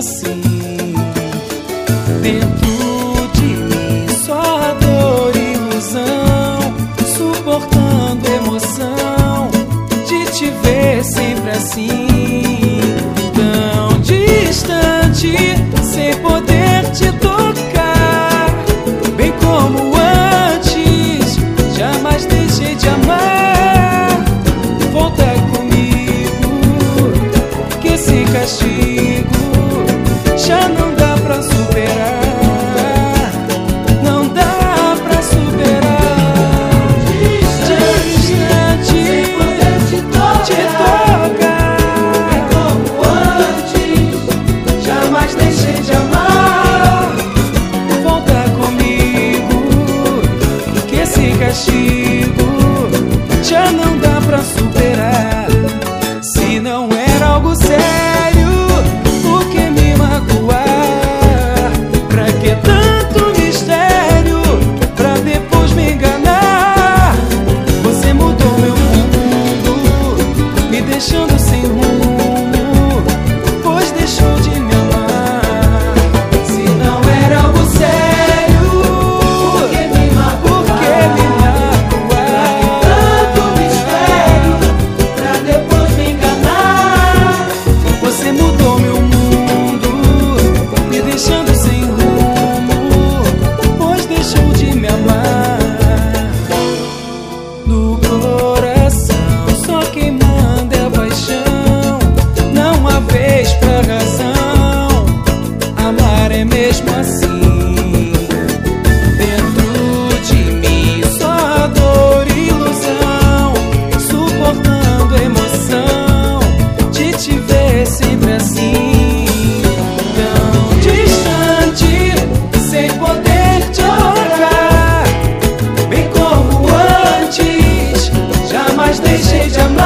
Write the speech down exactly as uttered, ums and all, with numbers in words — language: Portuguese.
assim. Dentro de mim só dor e ilusão, suportando emoção de te ver sempre assim, tão distante, sem poder te tocar, bem como antes, jamais deixei de amar. Volta comigo, que esse castigo já não dá pra superar. Não dá pra superar. Distante, sem poder te tocar, te tocar, bem como antes, jamais deixei de amar. Volta comigo, que esse castigo já não dá pra superar. Se não era algo sério, por que me magoar? Pra que tanto mistério, pra depois me enganar? Você mudou meu mundo, me deixando sem rumo, pois deixou de me amar. Se não era algo sério, por que me magoar? Por que me magoar? Tanto mistério, pra depois me enganar. Você mudou meu mundo, me deixando sem rumo, pois deixou de me amar. No coração só quem manda é a paixão, não há vez pra razão, amar é mesmo assim. Dentro de mim só dor e ilusão, suportando a emoção de te ver sempre assim, tão distante, sem poder te tocar, bem como antes, jamais deixei de amar.